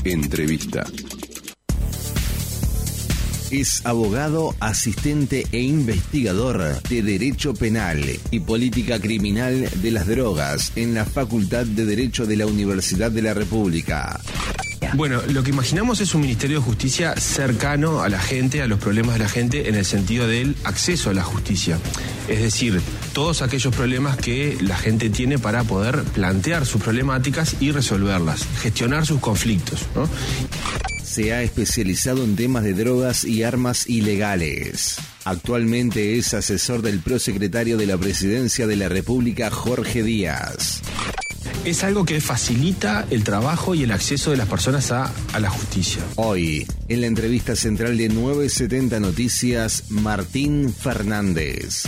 Entrevista. Es abogado, asistente e investigador de Derecho Penal y Política Criminal de las Drogas en la Facultad de Derecho de la Universidad de la República. Bueno, lo que imaginamos es un Ministerio de Justicia cercano a la gente, a los problemas de la gente, en el sentido del acceso a la justicia. Es decir, todos aquellos problemas que la gente tiene para poder plantear sus problemáticas y resolverlas, gestionar sus conflictos, ¿no? Se ha especializado en temas de drogas y armas ilegales. Actualmente es asesor del prosecretario de la Presidencia de la República, Jorge Díaz. Es algo que facilita el trabajo y el acceso de las personas a la justicia. Hoy, en la entrevista central de 970 Noticias, Martín Fernández.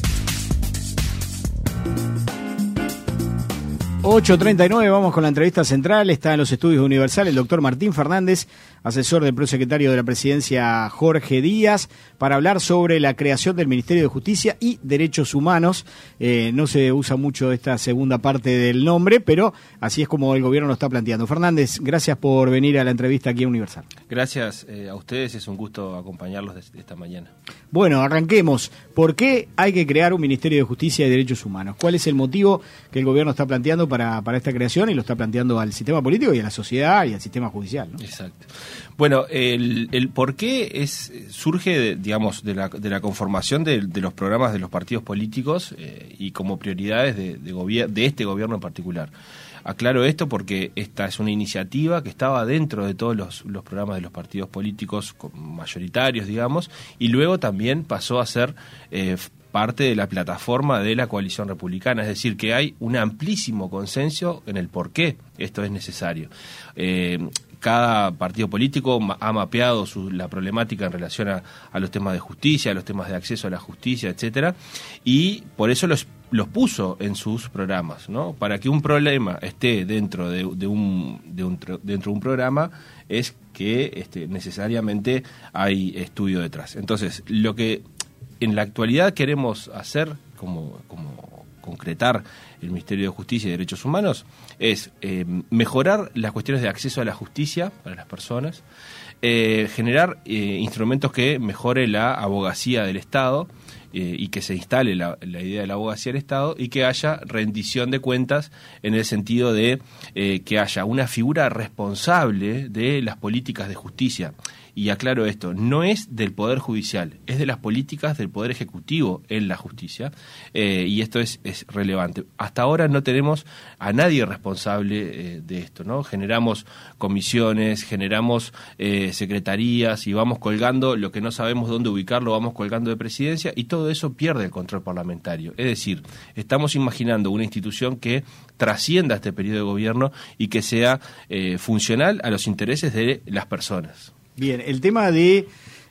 8:39, vamos con la entrevista central. Está en los estudios Universal el doctor Martín Fernández, asesor del prosecretario de la Presidencia Jorge Díaz, para hablar sobre la creación del Ministerio de Justicia y Derechos Humanos. No se usa mucho esta segunda parte del nombre, pero así es como el gobierno lo está planteando. Fernández, gracias por venir a la entrevista aquí a Universal. Gracias a ustedes, es un gusto acompañarlos esta mañana. Bueno, arranquemos. ¿Por qué hay que crear un Ministerio de Justicia y Derechos Humanos? ¿Cuál es el motivo que el gobierno está planteando para esta creación y lo está planteando al sistema político y a la sociedad y al sistema judicial, ¿no? Exacto. Bueno, el por qué surge, digamos, de la conformación de los programas de los partidos políticos y como prioridades de este gobierno en particular. Aclaro esto porque esta es una iniciativa que estaba dentro de todos los programas de los partidos políticos mayoritarios, digamos, y luego también pasó a ser parte de la plataforma de la coalición republicana, es decir, que hay un amplísimo consenso en el por qué esto es necesario. Cada partido político ha mapeado la problemática en relación a los temas de justicia, a los temas de acceso a la justicia, etcétera, y por eso los puso en sus programas, ¿no? Para que un problema esté dentro de un programa es que necesariamente hay estudio detrás. Entonces, lo que en la actualidad queremos hacer como concretar el Ministerio de Justicia y Derechos Humanos es mejorar las cuestiones de acceso a la justicia para las personas, generar instrumentos que mejore la abogacía del Estado y que se instale la idea de la abogacía del Estado y que haya rendición de cuentas en el sentido de que haya una figura responsable de las políticas de justicia. Y aclaro esto, no es del Poder Judicial, es de las políticas del Poder Ejecutivo en la justicia, y esto es relevante. Hasta ahora no tenemos a nadie responsable de esto, ¿no? Generamos comisiones, generamos secretarías y vamos colgando lo que no sabemos dónde ubicarlo, vamos colgando de presidencia y todo eso pierde el control parlamentario. Es decir, estamos imaginando una institución que trascienda este periodo de gobierno y que sea funcional a los intereses de las personas. Bien, el tema de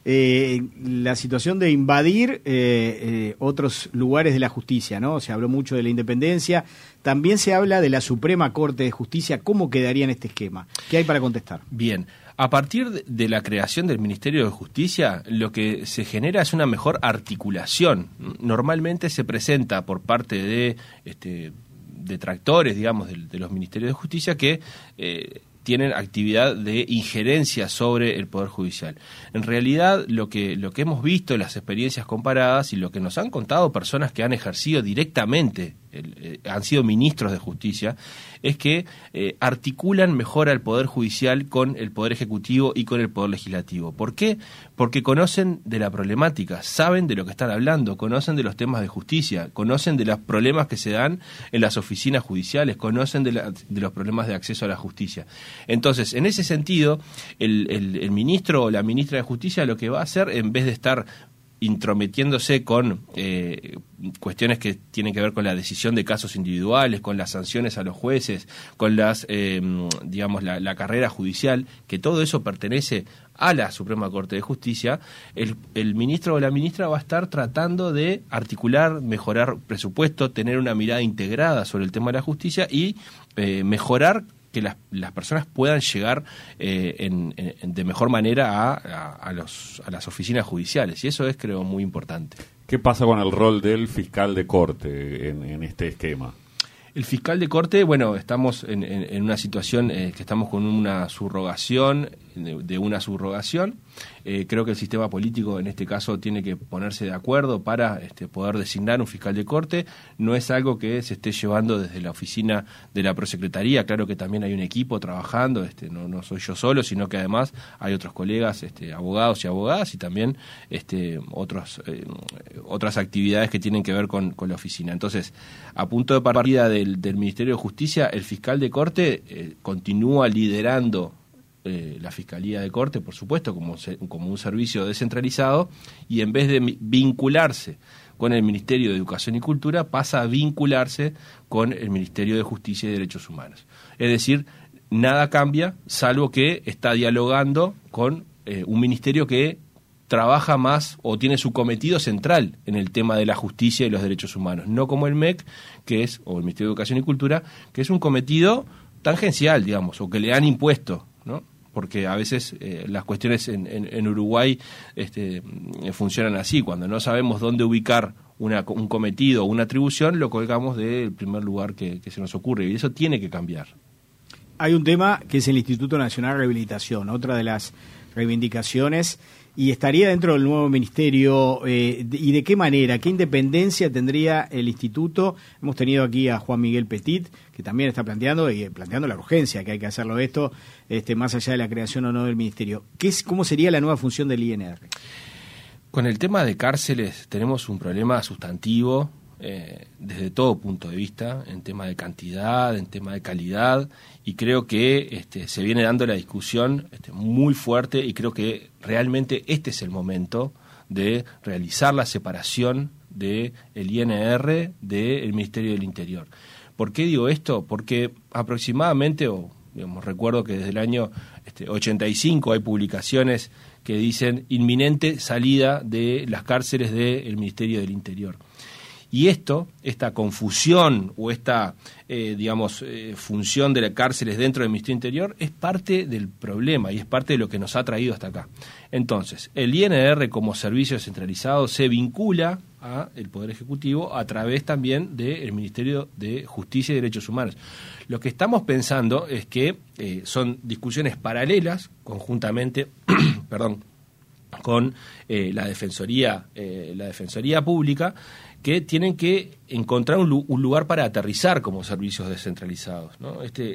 la situación de invadir otros lugares de la justicia, ¿no? Se habló mucho de la independencia, también se habla de la Suprema Corte de Justicia. ¿Cómo quedaría en este esquema? ¿Qué hay para contestar? Bien, a partir de la creación del Ministerio de Justicia, lo que se genera es una mejor articulación. Normalmente se presenta por parte de detractores, digamos, de los Ministerios de Justicia que tienen actividad de injerencia sobre el Poder Judicial. En realidad, lo que hemos visto en las experiencias comparadas y lo que nos han contado personas que han ejercido directamente, han sido ministros de justicia, es que articulan mejor al Poder Judicial con el Poder Ejecutivo y con el Poder Legislativo. ¿Por qué? Porque conocen de la problemática, saben de lo que están hablando, conocen de los temas de justicia, conocen de los problemas que se dan en las oficinas judiciales, conocen de los problemas de acceso a la justicia. Entonces, en ese sentido, el ministro o la ministra de Justicia lo que va a hacer, en vez de estar intrometiéndose con cuestiones que tienen que ver con la decisión de casos individuales, con las sanciones a los jueces, con las la carrera judicial, que todo eso pertenece a la Suprema Corte de Justicia, el ministro o la ministra va a estar tratando de articular, mejorar presupuesto, tener una mirada integrada sobre el tema de la justicia y mejorar que las personas puedan llegar de mejor manera a las oficinas judiciales, y eso es, creo, muy importante. ¿Qué pasa con el rol del fiscal de corte en este esquema? El fiscal de corte, bueno, estamos en una situación que estamos con una subrogación, de una subrogación. Creo que el sistema político en este caso tiene que ponerse de acuerdo para poder designar un fiscal de corte. No es algo que se esté llevando desde la oficina de la Prosecretaría. Claro que también hay un equipo trabajando, no soy yo solo, sino que además hay otros colegas, abogados y abogadas, y también otras actividades que tienen que ver con la oficina. Entonces, a punto de partida del Ministerio de Justicia, el fiscal de corte continúa liderando la Fiscalía de Corte, por supuesto, como un servicio descentralizado, y en vez de vincularse con el Ministerio de Educación y Cultura, pasa a vincularse con el Ministerio de Justicia y Derechos Humanos. Es decir, nada cambia, salvo que está dialogando con un ministerio que trabaja más o tiene su cometido central en el tema de la justicia y los derechos humanos, no como el MEC, o el Ministerio de Educación y Cultura, que es un cometido tangencial, digamos, o que le han impuesto, ¿no? Porque a veces las cuestiones en Uruguay funcionan así. Cuando no sabemos dónde ubicar un cometido o una atribución, lo colgamos del primer lugar que se nos ocurre, y eso tiene que cambiar. Hay un tema que es el Instituto Nacional de Rehabilitación, otra de las reivindicaciones, y estaría dentro del nuevo ministerio. ¿Y de qué manera? ¿Qué independencia tendría el instituto? Hemos tenido aquí a Juan Miguel Petit, que también está planteando la urgencia que hay que hacerlo esto, más allá de la creación o no del ministerio. ¿Cómo sería la nueva función del INR? Con el tema de cárceles tenemos un problema sustantivo desde todo punto de vista, en tema de cantidad, en tema de calidad, y creo que se viene dando la discusión muy fuerte, y creo que realmente este es el momento de realizar la separación del INR del Ministerio del Interior. ¿Por qué digo esto? Porque aproximadamente, recuerdo que desde el año 85 hay publicaciones que dicen inminente salida de las cárceles del Ministerio del Interior. Y esta confusión o esta, función de las cárceles dentro del Ministerio Interior es parte del problema y es parte de lo que nos ha traído hasta acá. Entonces, el INR como servicio descentralizado se vincula al Poder Ejecutivo a través también del Ministerio de Justicia y Derechos Humanos. Lo que estamos pensando es que son discusiones paralelas, conjuntamente, con la Defensoría Pública, que tienen que encontrar un lugar para aterrizar como servicios descentralizados, ¿no?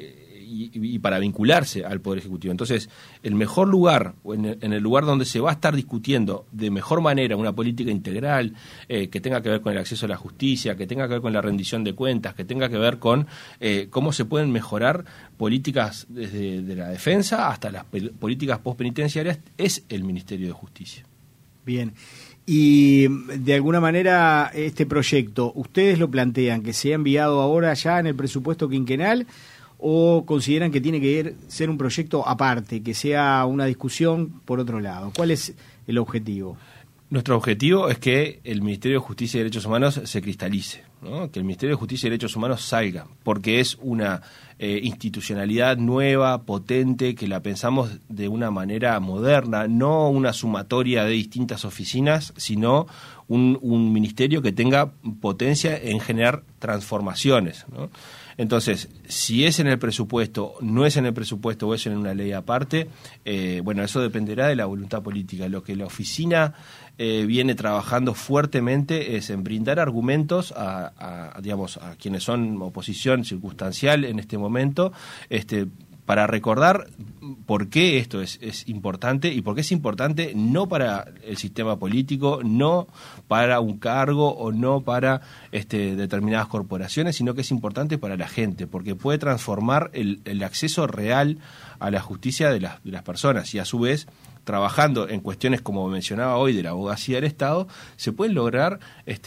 Y para vincularse al Poder Ejecutivo. Entonces, el mejor lugar, o en el lugar donde se va a estar discutiendo de mejor manera una política integral que tenga que ver con el acceso a la justicia, que tenga que ver con la rendición de cuentas, que tenga que ver con cómo se pueden mejorar políticas desde de la defensa hasta las políticas postpenitenciarias, es el Ministerio de Justicia. Bien. Y de alguna manera este proyecto, ¿ustedes lo plantean que sea enviado ahora ya en el presupuesto quinquenal o consideran que tiene que ser un proyecto aparte, que sea una discusión por otro lado? ¿Cuál es el objetivo? Nuestro objetivo es que el Ministerio de Justicia y Derechos Humanos se cristalice, ¿no? Que el Ministerio de Justicia y Derechos Humanos salga, porque es una institucionalidad nueva, potente, que la pensamos de una manera moderna, no una sumatoria de distintas oficinas, sino un ministerio que tenga potencia en generar transformaciones, ¿no? Entonces, si es en el presupuesto, no es en el presupuesto o es en una ley aparte, eso dependerá de la voluntad política. Lo que la oficina viene trabajando fuertemente es en brindar argumentos a quienes son oposición circunstancial en este momento, para recordar por qué esto es importante y por qué es importante no para el sistema político, no para un cargo o no para determinadas corporaciones, sino que es importante para la gente, porque puede transformar el acceso real a la justicia de las personas, y a su vez, trabajando en cuestiones como mencionaba hoy de la abogacía del Estado, se pueden lograr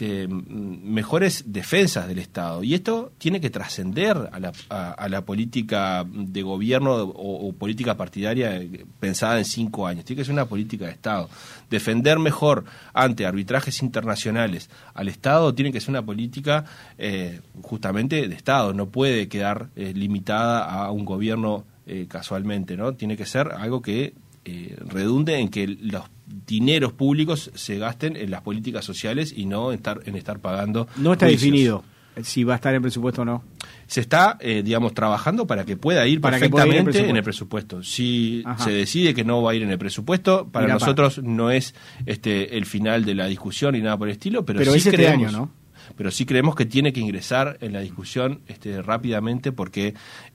mejores defensas del Estado, y esto tiene que trascender a la política de gobierno o política partidaria pensada en 5 años. Tiene que ser una política de Estado. Defender mejor ante arbitrajes internacionales al Estado tiene que ser una política justamente de Estado, no puede quedar limitada a un gobierno casualmente, ¿no? Tiene que ser algo que redunde en que los dineros públicos se gasten en las políticas sociales y no en estar pagando. No está juicios. definido. si va a estar en presupuesto o no. Se está, trabajando para que pueda ir perfectamente en el presupuesto. Si se decide que no va a ir en el presupuesto, para nosotros no es el final de la discusión ni nada por el estilo, pero sí es este año, ¿no? Pero sí creemos que tiene que ingresar en la discusión rápidamente porque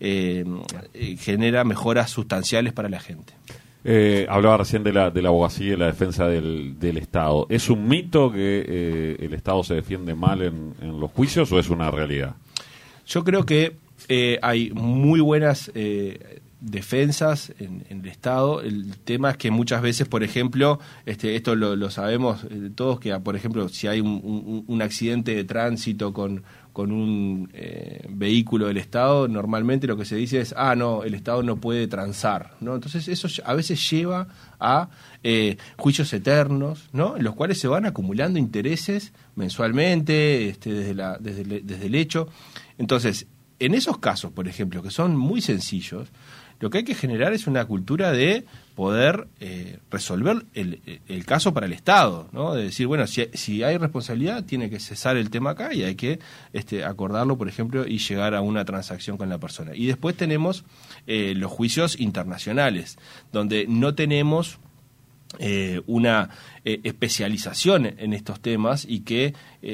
genera mejoras sustanciales para la gente. Hablaba recién de la abogacía y la defensa del Estado. ¿Es un mito que el Estado se defiende mal en los juicios o es una realidad? Yo creo que hay muy buenas defensas en el Estado. El tema es que muchas veces, por ejemplo, esto lo sabemos todos, que por ejemplo, si hay un accidente de tránsito con un vehículo del Estado, normalmente lo que se dice es, no, el Estado no puede transar, ¿no? Entonces eso a veces lleva a juicios eternos, ¿no? En los cuales se van acumulando intereses mensualmente desde el hecho. Entonces, en esos casos, por ejemplo, que son muy sencillos, lo que hay que generar es una cultura de poder resolver el caso para el Estado, ¿no? De decir, bueno, si hay responsabilidad, tiene que cesar el tema acá y hay que acordarlo, por ejemplo, y llegar a una transacción con la persona. Y después tenemos los juicios internacionales, donde no tenemos una especialización en estos temas y que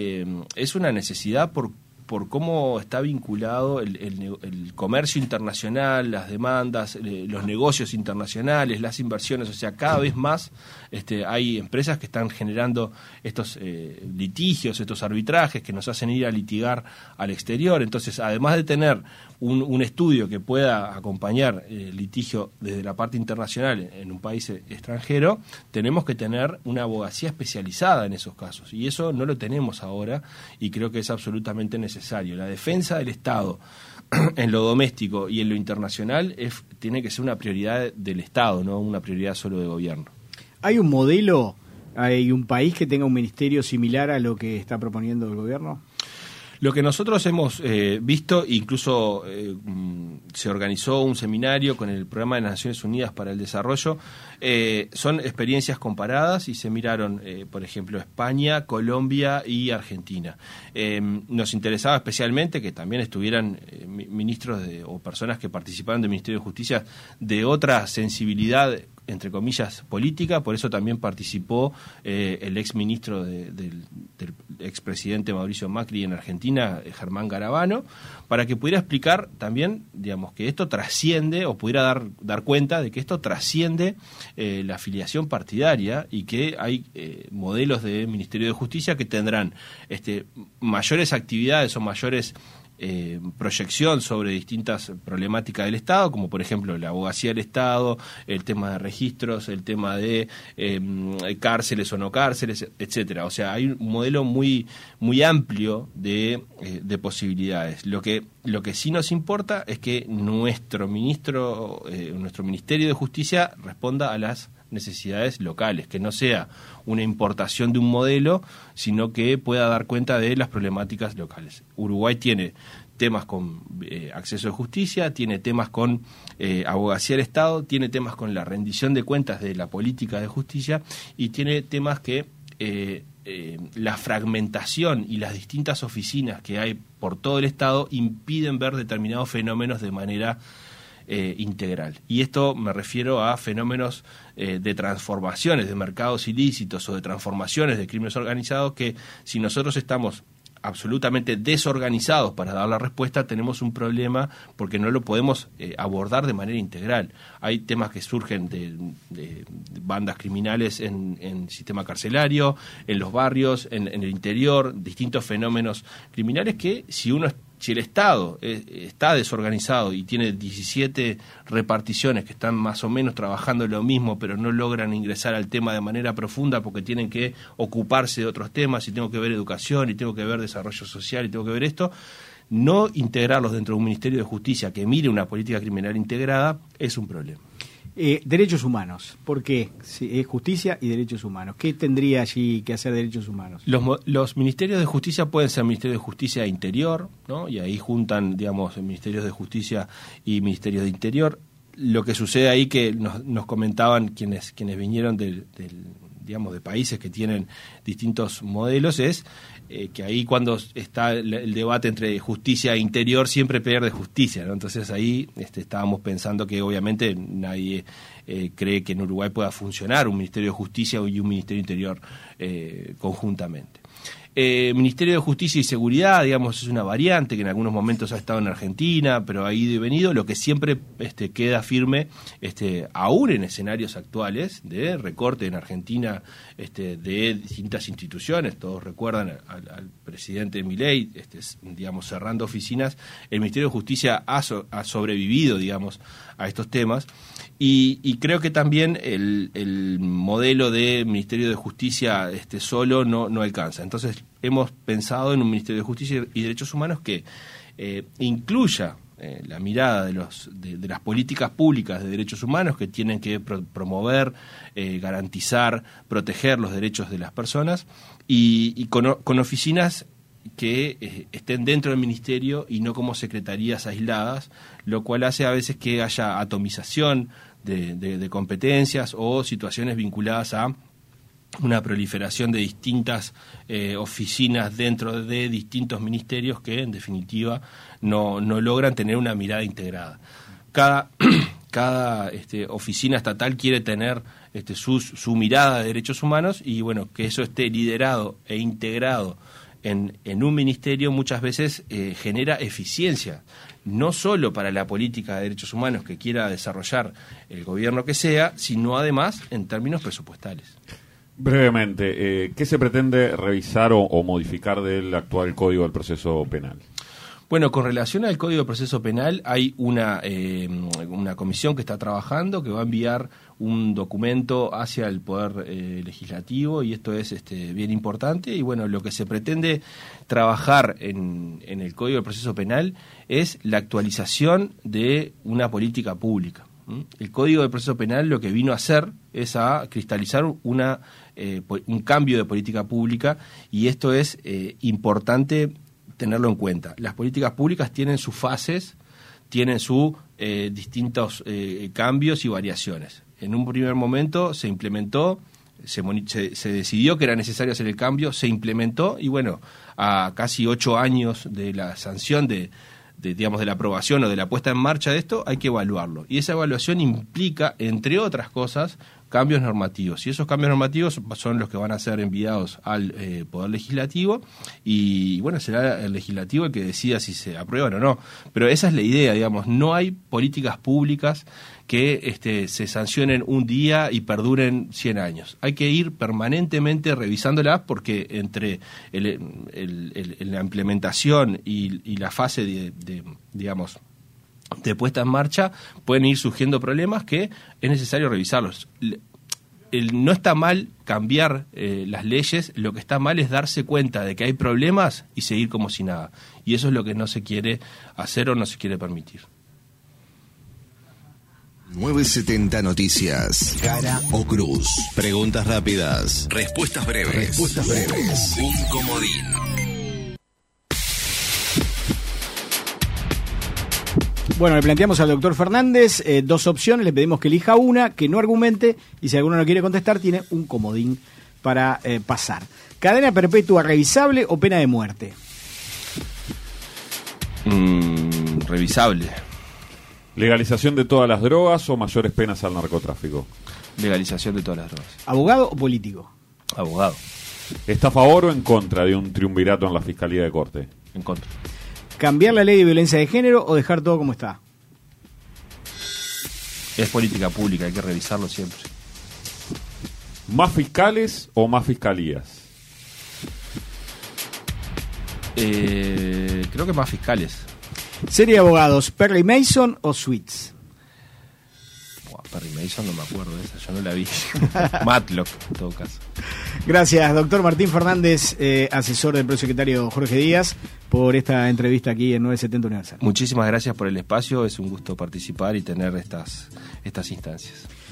es una necesidad por cómo está vinculado el comercio internacional, las demandas, los negocios internacionales, las inversiones. O sea, cada vez más hay empresas que están generando estos litigios, estos arbitrajes que nos hacen ir a litigar al exterior. Entonces, además de tener un estudio que pueda acompañar el litigio desde la parte internacional en un país extranjero, tenemos que tener una abogacía especializada en esos casos. Y eso no lo tenemos ahora y creo que es absolutamente necesario. La defensa del Estado en lo doméstico y en lo internacional tiene que ser una prioridad del Estado, no una prioridad solo de gobierno. ¿Hay un modelo, hay un país que tenga un ministerio similar a lo que está proponiendo el gobierno? Lo que nosotros hemos visto, incluso se organizó un seminario con el Programa de Naciones Unidas para el Desarrollo, son experiencias comparadas y se miraron, por ejemplo, España, Colombia y Argentina. Nos interesaba especialmente que también estuvieran ministros o personas que participaran del Ministerio de Justicia de otra sensibilidad, entre comillas, política. Por eso también participó el exministro del expresidente Mauricio Macri en Argentina, Germán Garabano, para que pudiera explicar también, digamos, que esto trasciende, o pudiera dar cuenta de que esto trasciende la afiliación partidaria y que hay modelos de Ministerio de Justicia que tendrán mayores actividades o mayores proyección sobre distintas problemáticas del Estado, como por ejemplo la abogacía del Estado, el tema de registros, el tema de cárceles o no cárceles, etcétera. O sea, hay un modelo muy amplio de posibilidades. Lo que sí nos importa es que nuestro Ministerio de Justicia responda a las necesidades locales, que no sea una importación de un modelo, sino que pueda dar cuenta de las problemáticas locales. Uruguay tiene temas con acceso a justicia, tiene temas con abogacía del Estado, tiene temas con la rendición de cuentas de la política de justicia y tiene temas que la fragmentación y las distintas oficinas que hay por todo el Estado impiden ver determinados fenómenos de manera integral. Y esto me refiero a fenómenos de transformaciones de mercados ilícitos o de transformaciones de crímenes organizados que, si nosotros estamos absolutamente desorganizados para dar la respuesta, tenemos un problema porque no lo podemos abordar de manera integral. Hay temas que surgen de bandas criminales en el sistema carcelario, en los barrios, en el interior, distintos fenómenos criminales que si el Estado está desorganizado y tiene 17 reparticiones que están más o menos trabajando lo mismo, pero no logran ingresar al tema de manera profunda porque tienen que ocuparse de otros temas, y tengo que ver educación, y tengo que ver desarrollo social, y tengo que ver esto, no integrarlos dentro de un Ministerio de Justicia que mire una política criminal integrada es un problema. Derechos humanos, ¿por qué? Justicia y derechos humanos. ¿Qué tendría allí que hacer derechos humanos? Los ministerios de justicia pueden ser ministerios de justicia interior, ¿no? Y ahí juntan, digamos, ministerios de justicia y ministerios de interior. Lo que sucede ahí, que nos comentaban quienes vinieron del digamos, de países que tienen distintos modelos, es que ahí cuando está el debate entre justicia e interior siempre pierde justicia, ¿no? Entonces ahí estábamos pensando que obviamente nadie cree que en Uruguay pueda funcionar un Ministerio de Justicia y un Ministerio Interior conjuntamente. Ministerio de Justicia y Seguridad, digamos, es una variante que en algunos momentos ha estado en Argentina, pero ha ido y venido. Lo que siempre queda firme, aún en escenarios actuales de recorte en Argentina de distintas instituciones. Todos recuerdan al presidente Milei, digamos, cerrando oficinas. El Ministerio de Justicia ha sobrevivido, digamos, a estos temas. Y creo que también el modelo de Ministerio de Justicia solo no alcanza. Entonces hemos pensado en un Ministerio de Justicia y Derechos Humanos que incluya la mirada de las políticas públicas de derechos humanos que tienen que promover, garantizar, proteger los derechos de las personas y con oficinas que estén dentro del ministerio y no como secretarías aisladas, lo cual hace a veces que haya atomización de competencias o situaciones vinculadas a una proliferación de distintas oficinas dentro de distintos ministerios que en definitiva no logran tener una mirada integrada. Cada oficina estatal quiere tener su mirada de derechos humanos y bueno, que eso esté liderado e integrado en un ministerio muchas veces genera eficiencia, no solo para la política de derechos humanos que quiera desarrollar el gobierno que sea, sino además en términos presupuestales. Brevemente, ¿qué se pretende revisar o modificar del actual Código del Proceso Penal? Bueno, con relación al Código de Proceso Penal hay una comisión que está trabajando, que va a enviar un documento hacia el Poder Legislativo y esto es bien importante y bueno, lo que se pretende trabajar en el Código de Proceso Penal es la actualización de una política pública. El Código de Proceso Penal lo que vino a hacer es a cristalizar un cambio de política pública y esto es importante tenerlo en cuenta. Las políticas públicas tienen sus fases, tienen sus distintos cambios y variaciones. En un primer momento se implementó, se decidió que era necesario hacer el cambio, se implementó y bueno, a casi 8 años de la sanción de la aprobación o de la puesta en marcha de esto, hay que evaluarlo. Y esa evaluación implica, entre otras cosas, cambios normativos. Y esos cambios normativos son los que van a ser enviados al Poder Legislativo y, bueno, será el Legislativo el que decida si se aprueban o no. Pero esa es la idea, digamos, no hay políticas públicas que se sancionen un día y perduren 100 años. Hay que ir permanentemente revisándolas porque entre la implementación y la fase de puesta en marcha pueden ir surgiendo problemas que es necesario revisarlos. No está mal cambiar las leyes, lo que está mal es darse cuenta de que hay problemas y seguir como si nada. Y eso es lo que no se quiere hacer o no se quiere permitir. 970 Noticias. Cara o cruz. Preguntas rápidas. Respuestas breves. Un comodín. Bueno, le planteamos al doctor Fernández 2 opciones, le pedimos que elija una, que no argumente, y si alguno no quiere contestar, tiene un comodín para pasar. ¿Cadena perpetua revisable o pena de muerte? Revisable. ¿Legalización de todas las drogas o mayores penas al narcotráfico? Legalización de todas las drogas. ¿Abogado o político? Abogado. ¿Está a favor o en contra de un triunvirato en la Fiscalía de Corte? En contra. ¿Cambiar la ley de violencia de género o dejar todo como está? Es política pública, hay que revisarlo siempre. ¿Más fiscales o más fiscalías? Creo que más fiscales. ¿Serie de abogados, Perry Mason o Suits? Perry Mason no me acuerdo de esa, yo no la vi. Matlock, en todo caso. Gracias, doctor Martín Fernández, asesor del prosecretario Jorge Díaz, por esta entrevista aquí en 970 Universal. Muchísimas gracias por el espacio, es un gusto participar y tener estas instancias.